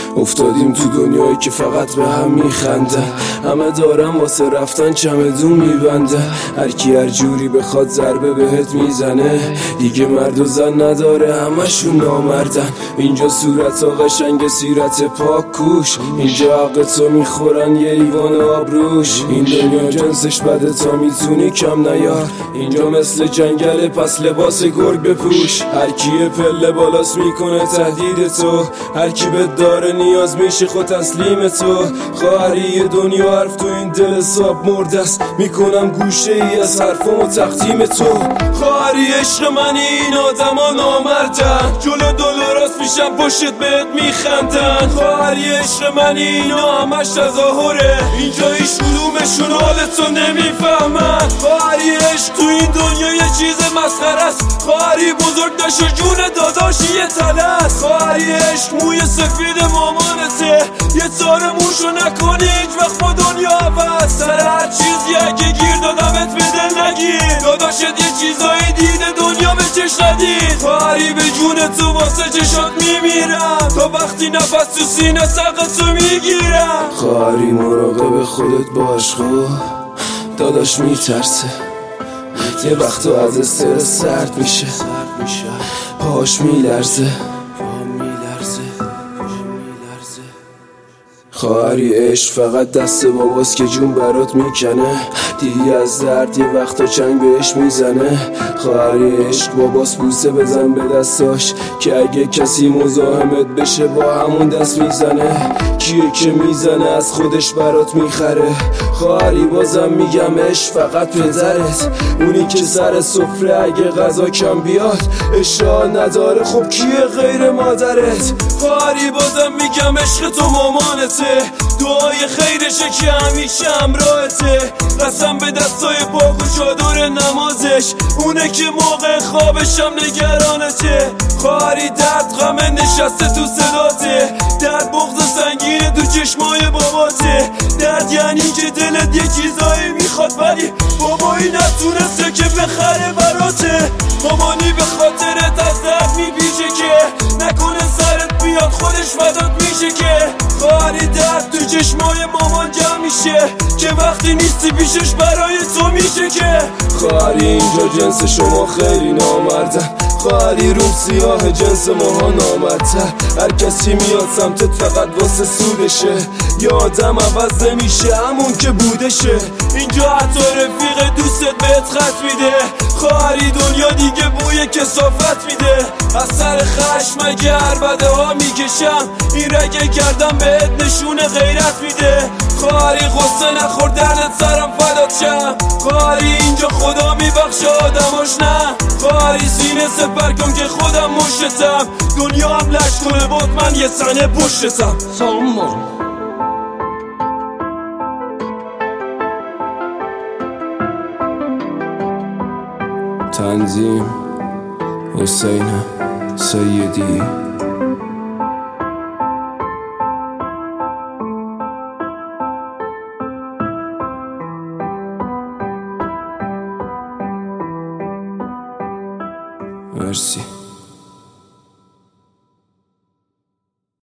افتادیم تو دنیایی که فقط به هم میخندن، همه دارن واسه رفتن چمدون میبندن. هر کی هر جوری بخواد ضربه بهت میزنه، دیگه مرد و زن نداره همشون نامردن. اینجا صورت ها قشنگ سیرت پاک کوش، اینجا حق تو میخورن یه لیوان آبروش. این دنیا جنسش بده تا میتونی کم نیار، اینجا مثل جنگل پس لباس گرگ بپوش. هر کی پله بالاست میکنه تهدید تو، هر کی به داره نیاز میشه خود تسلیم تو. خواهری دنیا حرف تو این دل حساب مرده است، میکنم گوشه ای از حرفم و تقدیم تو. خواهری عشق منی این آدم ها نامردن، جلو دلراست میشم پشت بهت میخندن. خواهری عشق منی اینا همش تظاهره، اینجا هیچ کدومشون حالتو نمیفهمن. خواهری عشق تو این دنیا یه چیز مسخره است، خواهری بزرگ داشت و جون داداشی یه تله است. خواهری عشق موی سفید مامانته، یه تار موشو نکنی هیچ وقت با دنیا عوض. سر هر چیزی اگه گیر دادمت به دل نگیر، داداشت یه چیزایی دیده دنیا به چش ندید. خواهری به جون تو واسه چشات میمیرم، تا وقتی نفس تو سینه سقتو میگیرم. خواهری مراقب خودت باش، خب داداش میترسه یه وقتا از استرس سرد میشه، پاش میلرزه. خواهری عشق فقط دست باباست که جون برات میکنه، دیدی از درد یه وقتا چنگ بهش میزنه. خواهری عشق باباست بوسه بزن به دستاش، که اگه کسی مزاحمت بشه با همون دست میزنه. کیه که میزنه از خودش برات میخره. خواهری بازم میگم عشق فقط پدرت، اونی که سر سفره اگه غذا کم بیاد اشتها نداره، خب کیه غیر مادرت. خواهری بازم میگم عشق تو مامانته، دعای خیرشه که همیشه همراهته. قسم به دستای پاک و چادر نمازش، اونه که موقع خوابشم نگرانته. خواهری درد غم نشسته تو صداته، درد بغض سنگینه تو چشمای باباته. درد یعنی که دلت یه چیزایی میخواد ولی بابایی نتونسته که بخره براته. مامانی به خاطرت از درد میپیشه که نکنه سرت بیاد خودش فدات میشه که. خواهری درد تو چشمای مامان جمع میشه، که وقتی نیستی پیشش برای تو میشه که. خواهری اینجا جنس شما خیلی نامردن، خواهری روم سیاه جنس ماها نامردتر. هر کسی میاد سمتت فقط واسه سودشه، یا آدم عوض نمیشه همون که بودشه. اینجا حتی رفیق دوستت بهت خط میده، خواهری دنیا دیگه بوی کثافت میده. از سر خشم اگه عربده ها میکشم، این رگه کردم بهت نشون غیرت میده. خواهری غصه نخور دردت سرم فدات شم، خواهری اینجا خدا میبخشه آدماش نه. خواهری سینه سپر کن که خودم مشتم، دنیا هم لش کنه بود من یه سنه پشتم. سامان تنظیم حسین سیدی. مرسی.